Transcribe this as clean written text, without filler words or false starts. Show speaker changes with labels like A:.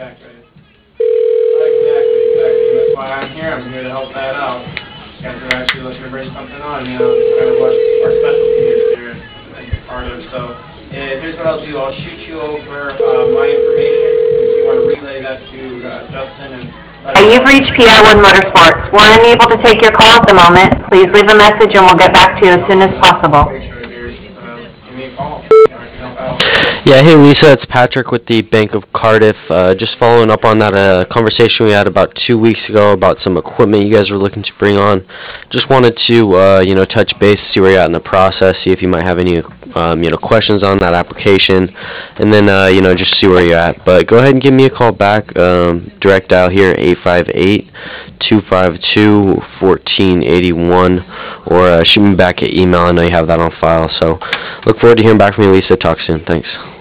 A: Exactly. Exactly. And that's why I'm here. I'm here to help that out. You guys are actually looking to bring something on, it's kind of what our specialty is here at Cardiff. So here's what I'll do. I'll shoot you over my information if you want to relay that to Justin and let him
B: You've
A: know.
B: reached PR One Motorsports. We're unable to take your call at the moment. Please leave a message and we'll get back to you as soon as possible.
A: Make sure you're, give me a call. I can help out.
C: Yeah, hey Lisa, it's Patrick with the Bank of Cardiff. Just following up on that conversation we had about 2 weeks ago about some equipment you guys were looking to bring on. Just wanted to, touch base, see where you're at in the process, see if you might have any, questions on that application, and then, just see where you're at. But go ahead and give me a call back. Direct dial here, 858-252-1481, or shoot me back an email. I know you have that on file. So look forward to hearing back from you, Lisa. Talk soon. Thanks.